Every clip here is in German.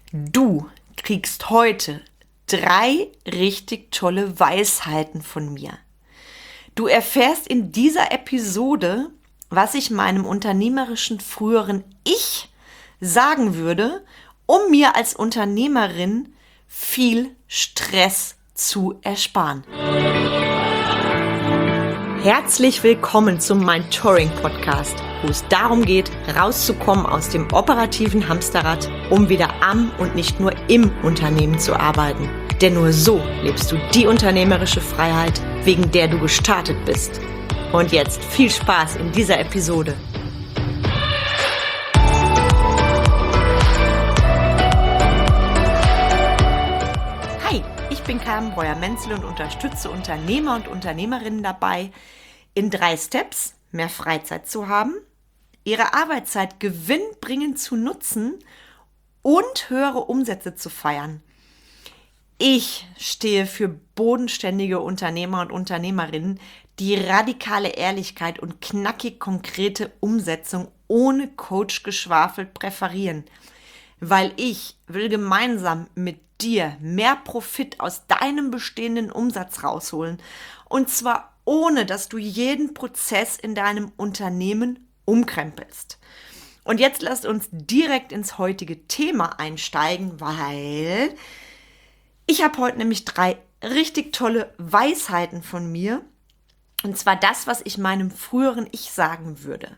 Du kriegst heute 3 richtig tolle Weisheiten von mir. Du erfährst in dieser Episode, was ich meinem unternehmerischen früheren Ich sagen würde, um mir als Unternehmerin viel Stress zu ersparen. Herzlich willkommen zum Mentoring Podcast, wo es darum geht, rauszukommen aus dem operativen Hamsterrad, um wieder am und nicht nur im Unternehmen zu arbeiten. Denn nur so lebst du die unternehmerische Freiheit, wegen der du gestartet bist. Und jetzt viel Spaß in dieser Episode. Hi, ich bin Carmen Breuer-Menzel und unterstütze Unternehmer und Unternehmerinnen dabei, in 3 Steps mehr Freizeit zu haben, ihre Arbeitszeit gewinnbringend zu nutzen und höhere Umsätze zu feiern. Ich stehe für bodenständige Unternehmer und Unternehmerinnen, die radikale Ehrlichkeit und knackig konkrete Umsetzung ohne Coach-Geschwafel präferieren, weil ich will gemeinsam mit dir mehr Profit aus deinem bestehenden Umsatz rausholen, und zwar ohne, dass du jeden Prozess in deinem Unternehmen umkrempelst. Und jetzt lasst uns direkt ins heutige Thema einsteigen, weil ich habe heute nämlich 3 richtig tolle Weisheiten von mir. Und zwar das, was ich meinem früheren Ich sagen würde.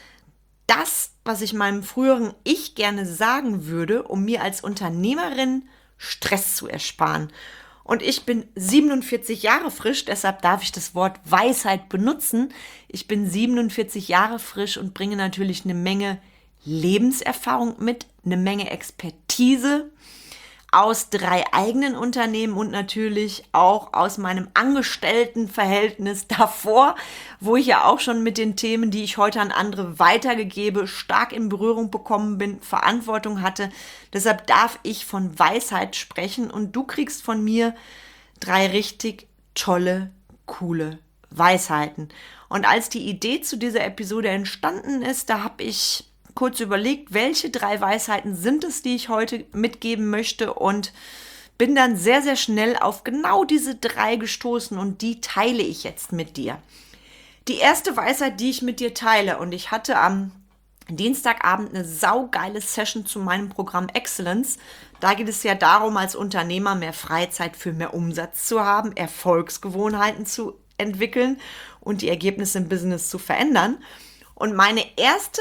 Das, was ich meinem früheren Ich gerne sagen würde, um mir als Unternehmerin Stress zu ersparen. Und ich bin 47 Jahre frisch, deshalb darf ich das Wort Weisheit benutzen. Ich bin 47 Jahre frisch und bringe natürlich eine Menge Lebenserfahrung mit, eine Menge Expertise aus 3 eigenen Unternehmen und natürlich auch aus meinem Angestelltenverhältnis davor, wo ich ja auch schon mit den Themen, die ich heute an andere weitergegebe, stark in Berührung bekommen bin, Verantwortung hatte. Deshalb darf ich von Weisheit sprechen und du kriegst von mir 3 richtig tolle, coole Weisheiten. Und als die Idee zu dieser Episode entstanden ist, da habe ich kurz überlegt, welche 3 Weisheiten sind es, die ich heute mitgeben möchte, und bin dann sehr, sehr schnell auf genau diese 3 gestoßen und die teile ich jetzt mit dir. Die erste Weisheit, die ich mit dir teile, und ich hatte am Dienstagabend eine saugeile Session zu meinem Programm Excellence. Da geht es ja darum, als Unternehmer mehr Freizeit für mehr Umsatz zu haben, Erfolgsgewohnheiten zu entwickeln und die Ergebnisse im Business zu verändern. Und meine erste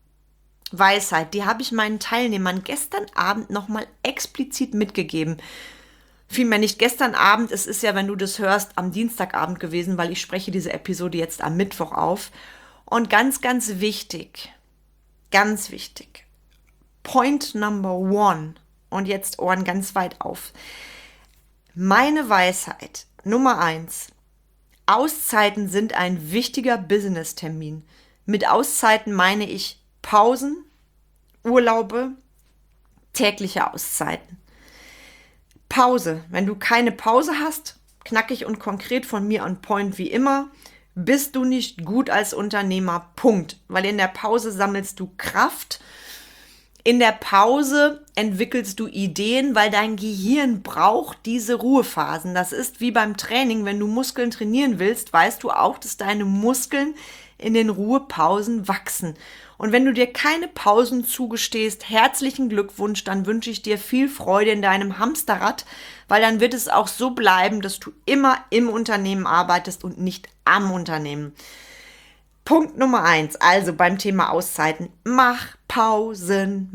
Weisheit, die habe ich meinen Teilnehmern gestern Abend nochmal explizit mitgegeben. Vielmehr nicht gestern Abend, es ist ja, wenn du das hörst, am Dienstagabend gewesen, weil ich spreche diese Episode jetzt am Mittwoch auf. Und ganz, ganz wichtig, Point Number 1, und jetzt Ohren ganz weit auf. Meine Weisheit Nummer 1, Auszeiten sind ein wichtiger Business-Termin. Mit Auszeiten meine ich Pausen, Urlaube, tägliche Auszeiten. Pause. Wenn du keine Pause hast, knackig und konkret von mir on point wie immer, bist du nicht gut als Unternehmer. Punkt. Weil in der Pause sammelst du Kraft. In der Pause entwickelst du Ideen, weil dein Gehirn braucht diese Ruhephasen. Das ist wie beim Training. Wenn du Muskeln trainieren willst, weißt du auch, dass deine Muskeln in den Ruhepausen wachsen. Und wenn du dir keine Pausen zugestehst, herzlichen Glückwunsch, dann wünsche ich dir viel Freude in deinem Hamsterrad, weil dann wird es auch so bleiben, dass du immer im Unternehmen arbeitest und nicht am Unternehmen. Punkt Nummer 1, also beim Thema Auszeiten. Mach Pausen.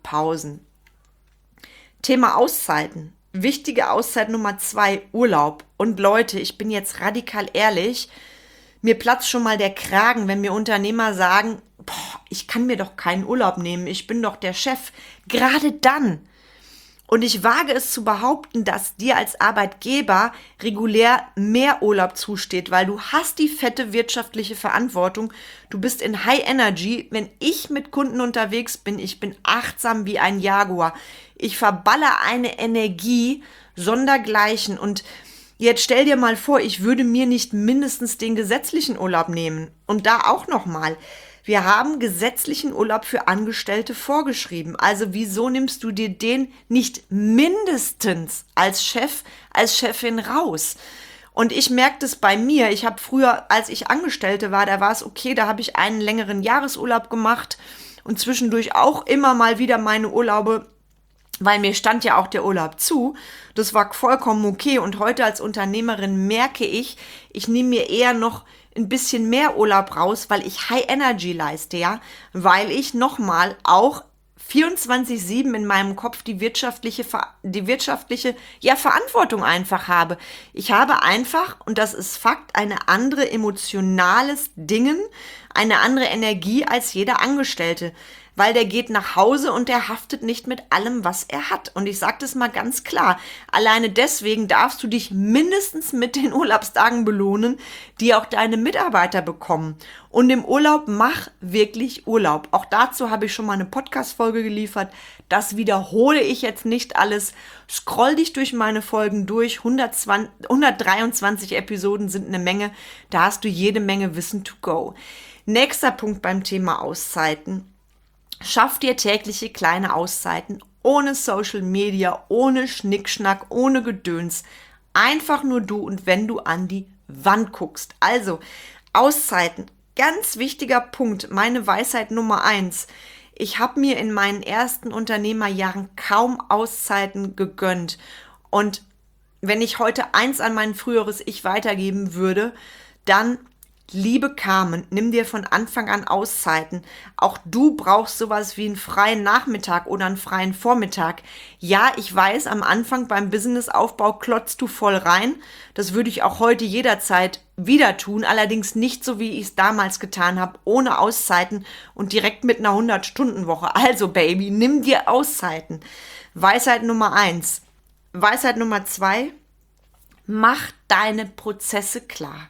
Thema Auszeiten. Wichtige Auszeit Nummer 2, Urlaub. Und Leute, ich bin jetzt radikal ehrlich, mir platzt schon mal der Kragen, wenn mir Unternehmer sagen, ich kann mir doch keinen Urlaub nehmen, ich bin doch der Chef. Gerade dann. Und ich wage es zu behaupten, dass dir als Arbeitgeber regulär mehr Urlaub zusteht, weil du hast die fette wirtschaftliche Verantwortung. Du bist in High Energy. Wenn ich mit Kunden unterwegs bin, ich bin achtsam wie ein Jaguar. Ich verballer eine Energie sondergleichen. Und jetzt stell dir mal vor, ich würde mir nicht mindestens den gesetzlichen Urlaub nehmen. Und da auch nochmal. Wir haben gesetzlichen Urlaub für Angestellte vorgeschrieben. Also wieso nimmst du dir den nicht mindestens als Chef, als Chefin raus? Und ich merke das bei mir. Ich habe früher, als ich Angestellte war, da war es okay, da habe ich einen längeren Jahresurlaub gemacht und zwischendurch auch immer mal wieder meine Urlaube, weil mir stand ja auch der Urlaub zu. Das war vollkommen okay. Und heute als Unternehmerin merke ich nehme mir eher noch ein bisschen mehr Urlaub raus, weil ich High Energy leiste, ja, weil ich nochmal auch 24/7 in meinem Kopf die wirtschaftliche Verantwortung einfach habe. Ich habe einfach, und das ist Fakt, eine andere emotionales Dingen, eine andere Energie als jeder Angestellte. Weil der geht nach Hause und der haftet nicht mit allem, was er hat. Und ich sage das mal ganz klar, alleine deswegen darfst du dich mindestens mit den Urlaubstagen belohnen, die auch deine Mitarbeiter bekommen. Und im Urlaub mach wirklich Urlaub. Auch dazu habe ich schon mal eine Podcast-Folge geliefert. Das wiederhole ich jetzt nicht alles. Scroll dich durch meine Folgen durch. 123 Episoden sind eine Menge. Da hast du jede Menge Wissen to go. Nächster Punkt beim Thema Auszeiten. Schaff dir tägliche kleine Auszeiten, ohne Social Media, ohne Schnickschnack, ohne Gedöns. Einfach nur du und wenn du an die Wand guckst. Also, Auszeiten, ganz wichtiger Punkt, meine Weisheit Nummer 1. Ich habe mir in meinen ersten Unternehmerjahren kaum Auszeiten gegönnt. Und wenn ich heute eins an mein früheres Ich weitergeben würde, dann: Liebe Carmen, nimm dir von Anfang an Auszeiten. Auch du brauchst sowas wie einen freien Nachmittag oder einen freien Vormittag. Ja, ich weiß, am Anfang beim Businessaufbau klotzt du voll rein. Das würde ich auch heute jederzeit wieder tun, allerdings nicht so, wie ich es damals getan habe, ohne Auszeiten und direkt mit einer 100-Stunden-Woche. Also Baby, nimm dir Auszeiten. Weisheit Nummer 1. Weisheit Nummer 2. Mach deine Prozesse klar.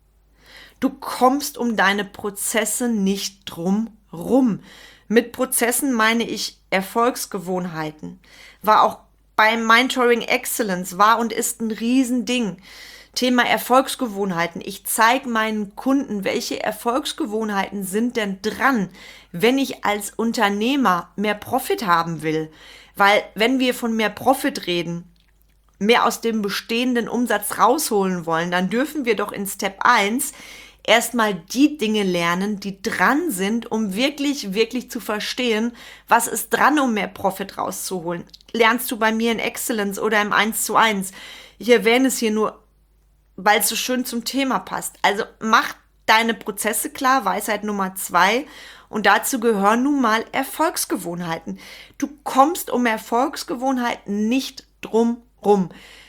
Du kommst um deine Prozesse nicht drum rum. Mit Prozessen meine ich Erfolgsgewohnheiten. War auch beim Mentoring Excellence, war und ist ein Riesending. Thema Erfolgsgewohnheiten. Ich zeige meinen Kunden, welche Erfolgsgewohnheiten sind denn dran, wenn ich als Unternehmer mehr Profit haben will. Weil wenn wir von mehr Profit reden, mehr aus dem bestehenden Umsatz rausholen wollen, dann dürfen wir doch in Step 1 erstmal die Dinge lernen, die dran sind, um wirklich, wirklich zu verstehen, was ist dran, um mehr Profit rauszuholen. Lernst du bei mir in Excellence oder im 1:1? Ich erwähne es hier nur, weil es so schön zum Thema passt. Also mach deine Prozesse klar, Weisheit Nummer 2. Und dazu gehören nun mal Erfolgsgewohnheiten. Du kommst um Erfolgsgewohnheiten nicht drum rum.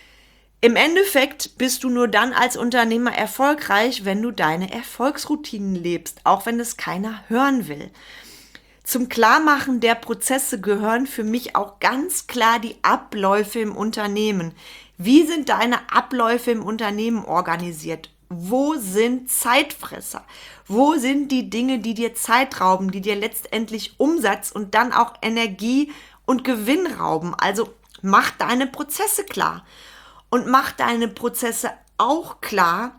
Im Endeffekt bist du nur dann als Unternehmer erfolgreich, wenn du deine Erfolgsroutinen lebst, auch wenn es keiner hören will. Zum Klarmachen der Prozesse gehören für mich auch ganz klar die Abläufe im Unternehmen. Wie sind deine Abläufe im Unternehmen organisiert? Wo sind Zeitfresser? Wo sind die Dinge, die dir Zeit rauben, die dir letztendlich Umsatz und dann auch Energie und Gewinn rauben? Also mach deine Prozesse klar. Und mach deine Prozesse auch klar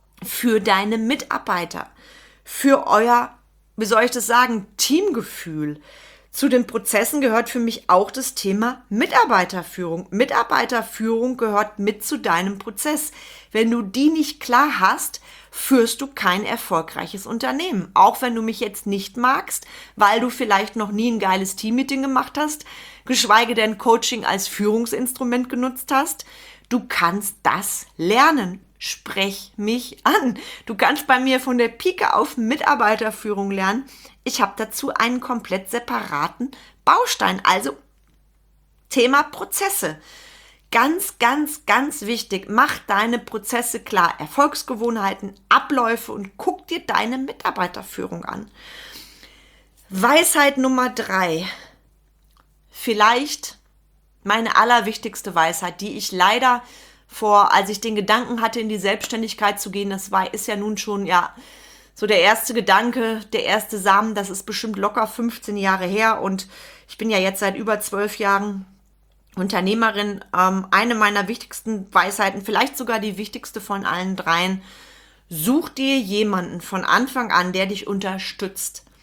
für deine Mitarbeiter, für euer, wie soll ich das sagen, Teamgefühl. Zu den Prozessen gehört für mich auch das Thema Mitarbeiterführung. Mitarbeiterführung gehört mit zu deinem Prozess. Wenn du die nicht klar hast, führst du kein erfolgreiches Unternehmen. Auch wenn du mich jetzt nicht magst, weil du vielleicht noch nie ein geiles Teammeeting gemacht hast, geschweige denn Coaching als Führungsinstrument genutzt hast. Du kannst das lernen. Sprech mich an. Du kannst bei mir von der Pike auf Mitarbeiterführung lernen. Ich habe dazu einen komplett separaten Baustein. Also Thema Prozesse. Ganz, ganz, ganz wichtig. Mach deine Prozesse klar. Erfolgsgewohnheiten, Abläufe und guck dir deine Mitarbeiterführung an. Weisheit Nummer 3. Vielleicht meine allerwichtigste Weisheit, die ich leider als ich den Gedanken hatte, in die Selbstständigkeit zu gehen, ist ja nun schon, so der erste Gedanke, der erste Samen, das ist bestimmt locker 15 Jahre her und ich bin ja jetzt seit über 12 Jahren Unternehmerin. Eine meiner wichtigsten Weisheiten, vielleicht sogar die wichtigste von allen dreien: Such dir jemanden von Anfang an, der dich unterstützt.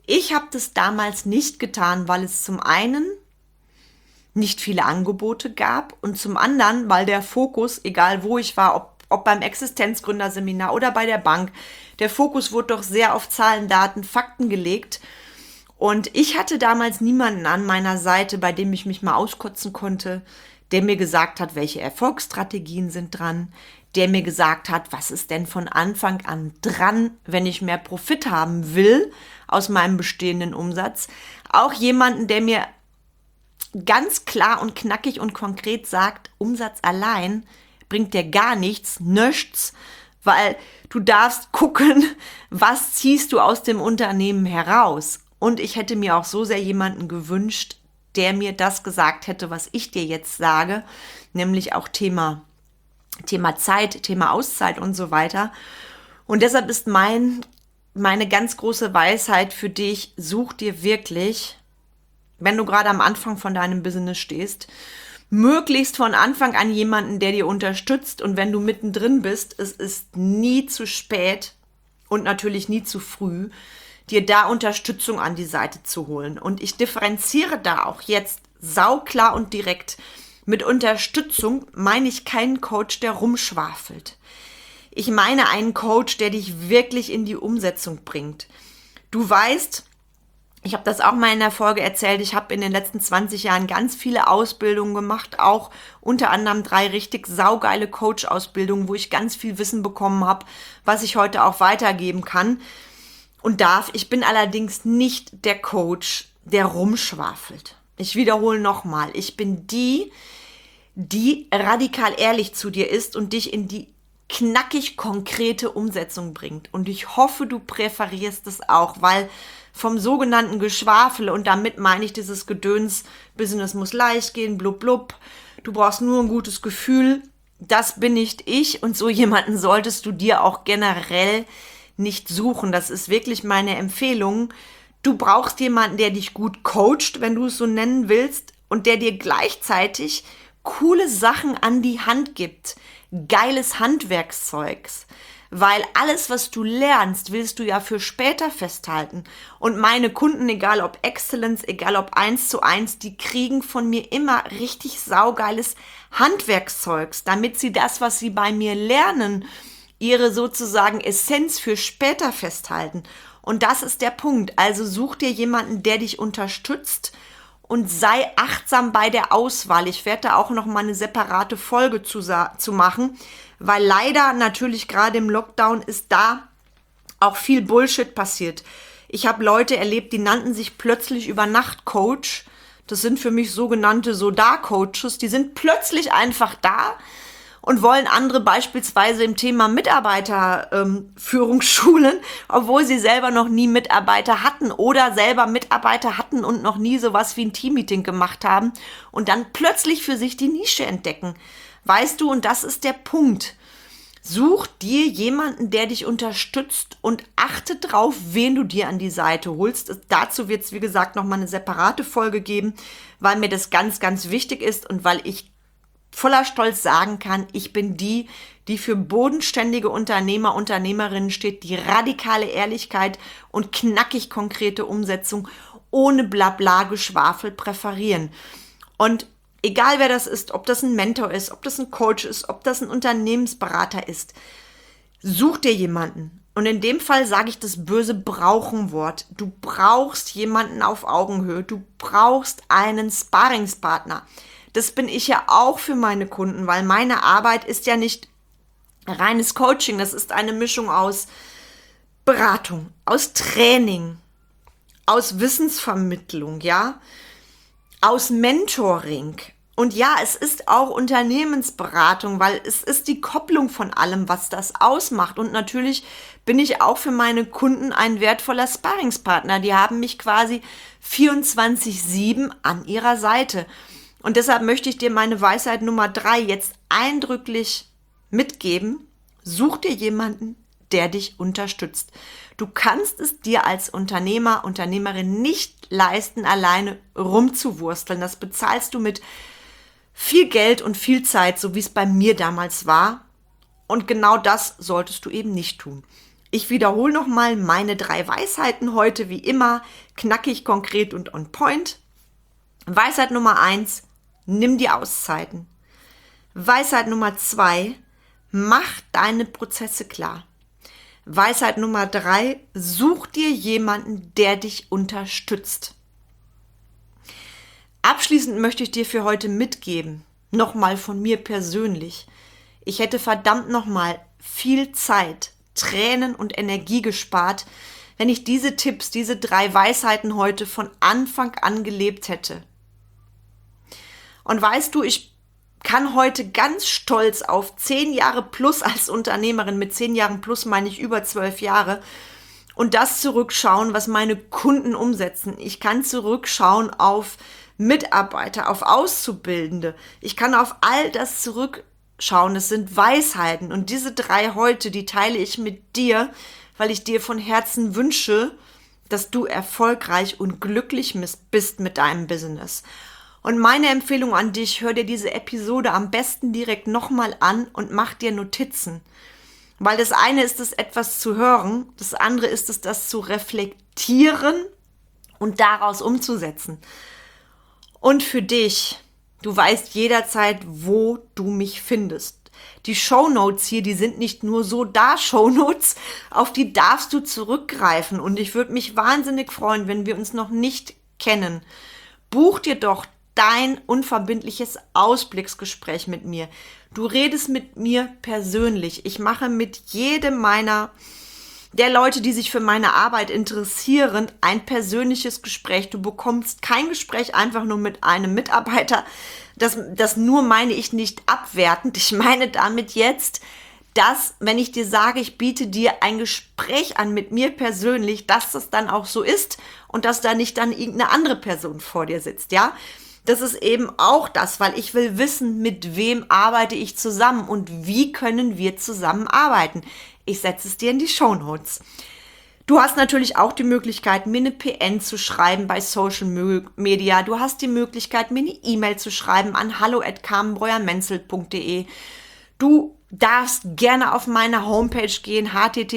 Ich habe das damals nicht getan, weil es zum einen nicht viele Angebote gab und zum anderen, weil der Fokus, egal wo ich war, ob beim Existenzgründerseminar oder bei der Bank, der Fokus wurde doch sehr auf Zahlen, Daten, Fakten gelegt. Und ich hatte damals niemanden an meiner Seite, bei dem ich mich mal auskotzen konnte, der mir gesagt hat, welche Erfolgsstrategien sind dran, der mir gesagt hat, was ist denn von Anfang an dran, wenn ich mehr Profit haben will aus meinem bestehenden Umsatz. Auch jemanden, der mir ganz klar und knackig und konkret sagt, Umsatz allein bringt dir gar nichts, weil du darfst gucken, was ziehst du aus dem Unternehmen heraus. Und ich hätte mir auch so sehr jemanden gewünscht, der mir das gesagt hätte, was ich dir jetzt sage, nämlich auch Thema Zeit, Thema Auszeit und so weiter. Und deshalb ist meine ganz große Weisheit für dich, such dir wirklich, wenn du gerade am Anfang von deinem Business stehst, möglichst von Anfang an jemanden, der dir unterstützt. Und wenn du mittendrin bist, es ist nie zu spät und natürlich nie zu früh, dir da Unterstützung an die Seite zu holen. Und ich differenziere da auch jetzt sauklar und direkt. Mit Unterstützung meine ich keinen Coach, der rumschwafelt. Ich meine einen Coach, der dich wirklich in die Umsetzung bringt. Du weißt, ich habe das auch mal in der Folge erzählt, ich habe in den letzten 20 Jahren ganz viele Ausbildungen gemacht, auch unter anderem 3 richtig saugeile Coach-Ausbildungen, wo ich ganz viel Wissen bekommen habe, was ich heute auch weitergeben kann und darf. Ich bin allerdings nicht der Coach, der rumschwafelt. Ich wiederhole nochmal, ich bin die radikal ehrlich zu dir ist und dich in die knackig konkrete Umsetzung bringt. Und ich hoffe, du präferierst es auch, weil vom sogenannten Geschwafel, und damit meine ich dieses Gedöns, Business muss leicht gehen, blub blub, du brauchst nur ein gutes Gefühl, das bin nicht ich und so jemanden solltest du dir auch generell nicht suchen. Das ist wirklich meine Empfehlung. Du brauchst jemanden, der dich gut coacht, wenn du es so nennen willst, und der dir gleichzeitig coole Sachen an die Hand gibt, geiles Handwerkszeugs, weil alles, was du lernst, willst du ja für später festhalten. Und meine Kunden, egal ob Excellence, egal ob 1:1, die kriegen von mir immer richtig saugeiles Handwerkszeugs, damit sie das, was sie bei mir lernen, ihre sozusagen Essenz für später festhalten. Und das ist der Punkt. Also such dir jemanden, der dich unterstützt, und sei achtsam bei der Auswahl. Ich werde da auch noch mal eine separate Folge zu machen, weil leider natürlich gerade im Lockdown ist da auch viel Bullshit passiert. Ich habe Leute erlebt, die nannten sich plötzlich über Nacht Coach. Das sind für mich sogenannte Da-Coaches. Die sind plötzlich einfach da und wollen andere beispielsweise im Thema Mitarbeiterführung schulen, obwohl sie selber noch nie Mitarbeiter hatten oder selber Mitarbeiter hatten und noch nie sowas wie ein Teammeeting gemacht haben und dann plötzlich für sich die Nische entdecken. Weißt du, und das ist der Punkt. Such dir jemanden, der dich unterstützt, und achte drauf, wen du dir an die Seite holst. Dazu wird es, wie gesagt, nochmal eine separate Folge geben, weil mir das ganz, ganz wichtig ist und weil ich voller Stolz sagen kann, ich bin die für bodenständige Unternehmer, Unternehmerinnen steht, die radikale Ehrlichkeit und knackig konkrete Umsetzung ohne Blabla-Geschwafel präferieren. Und egal wer das ist, ob das ein Mentor ist, ob das ein Coach ist, ob das ein Unternehmensberater ist, such dir jemanden. Und in dem Fall sage ich das böse Brauchen-Wort. Du brauchst jemanden auf Augenhöhe. Du brauchst einen Sparringspartner. Das bin ich ja auch für meine Kunden, weil meine Arbeit ist ja nicht reines Coaching. Das ist eine Mischung aus Beratung, aus Training, aus Wissensvermittlung, ja, aus Mentoring. Und ja, es ist auch Unternehmensberatung, weil es ist die Kopplung von allem, was das ausmacht. Und natürlich bin ich auch für meine Kunden ein wertvoller Sparringspartner. Die haben mich quasi 24/7 an ihrer Seite. Und deshalb möchte ich dir meine Weisheit Nummer 3 jetzt eindrücklich mitgeben. Such dir jemanden, der dich unterstützt. Du kannst es dir als Unternehmer, Unternehmerin nicht leisten, alleine rumzuwursteln. Das bezahlst du mit viel Geld und viel Zeit, so wie es bei mir damals war. Und genau das solltest du eben nicht tun. Ich wiederhole nochmal meine 3 Weisheiten heute, wie immer, knackig, konkret und on point. Weisheit Nummer 1, nimm die Auszeiten. Weisheit Nummer 2, mach deine Prozesse klar. Weisheit Nummer 3, such dir jemanden, der dich unterstützt. Abschließend möchte ich dir für heute mitgeben, nochmal von mir persönlich. Ich hätte verdammt nochmal viel Zeit, Tränen und Energie gespart, wenn ich diese Tipps, diese 3 Weisheiten heute von Anfang an gelebt hätte. Und weißt du, ich kann heute ganz stolz auf 10 Jahre plus als Unternehmerin, mit 10 Jahren plus meine ich über 12 Jahre, und das zurückschauen, was meine Kunden umsetzen. Ich kann zurückschauen auf Mitarbeiter, auf Auszubildende. Ich kann auf all das zurückschauen. Das sind Weisheiten. Und diese 3 heute, die teile ich mit dir, weil ich dir von Herzen wünsche, dass du erfolgreich und glücklich bist mit deinem Business. Und meine Empfehlung an dich, hör dir diese Episode am besten direkt nochmal an und mach dir Notizen. Weil das eine ist es, etwas zu hören, das andere ist es, das zu reflektieren und daraus umzusetzen. Und für dich, du weißt jederzeit, wo du mich findest. Die Shownotes hier, die sind nicht nur so da Shownotes, auf die darfst du zurückgreifen. Und ich würde mich wahnsinnig freuen, wenn wir uns noch nicht kennen. Buch dir doch dein unverbindliches Ausblicksgespräch mit mir. Du redest mit mir persönlich. Ich mache mit jedem der Leute, die sich für meine Arbeit interessieren, ein persönliches Gespräch. Du bekommst kein Gespräch einfach nur mit einem Mitarbeiter. Das nur meine ich nicht abwertend. Ich meine damit jetzt, dass, wenn ich dir sage, ich biete dir ein Gespräch an mit mir persönlich, dass das dann auch so ist und dass da nicht dann irgendeine andere Person vor dir sitzt, ja? Das ist eben auch das, weil ich will wissen, mit wem arbeite ich zusammen und wie können wir zusammenarbeiten. Ich setze es dir in die Shownotes. Du hast natürlich auch die Möglichkeit, mir eine PN zu schreiben bei Social Media. Du hast die Möglichkeit, mir eine E-Mail zu schreiben an hallo@carmenbreuer-menzel.de. Du darfst gerne auf meine Homepage gehen,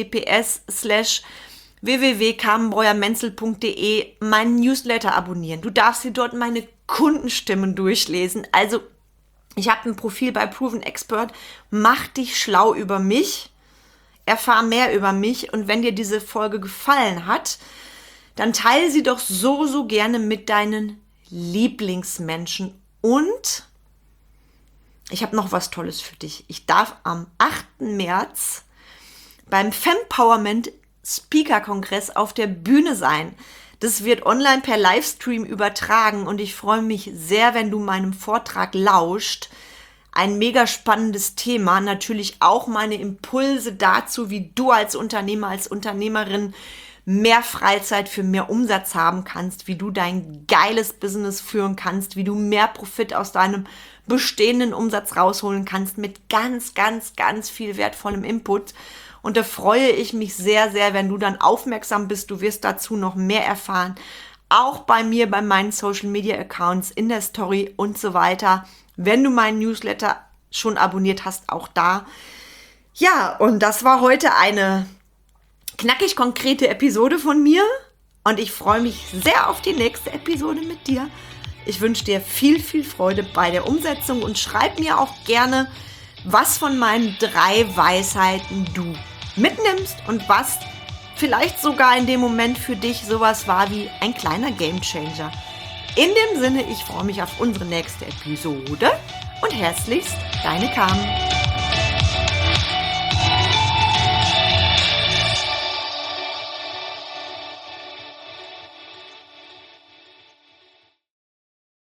https://www.carmenbreuer-menzel.de, meinen Newsletter abonnieren. Du darfst dir dort meine Kundenstimmen durchlesen. Also, ich habe ein Profil bei Proven Expert. Mach dich schlau über mich. Erfahr mehr über mich. Und wenn dir diese Folge gefallen hat, dann teile sie doch so gerne mit deinen Lieblingsmenschen. Und ich habe noch was Tolles für dich. Ich darf am 8. März beim Fempowerment Speaker Kongress auf der Bühne sein. Das wird online per Livestream übertragen und ich freue mich sehr, wenn du meinem Vortrag lauscht. Ein mega spannendes Thema, natürlich auch meine Impulse dazu, wie du als Unternehmer, als Unternehmerin mehr Freizeit für mehr Umsatz haben kannst, wie du dein geiles Business führen kannst, wie du mehr Profit aus deinem bestehenden Umsatz rausholen kannst mit ganz viel wertvollem Input. Und da freue ich mich sehr, wenn du dann aufmerksam bist. Du wirst dazu noch mehr erfahren. Auch bei mir, bei meinen Social Media Accounts, in der Story und so weiter. Wenn du meinen Newsletter schon abonniert hast, auch da. Ja, und das war heute eine knackig konkrete Episode von mir. Und ich freue mich sehr auf die nächste Episode mit dir. Ich wünsche dir viel Freude bei der Umsetzung und schreib mir auch gerne, was von meinen 3 Weisheiten du mitnimmst und was vielleicht sogar in dem Moment für dich sowas war wie ein kleiner Gamechanger. In dem Sinne, ich freue mich auf unsere nächste Episode und herzlichst, deine Carmen.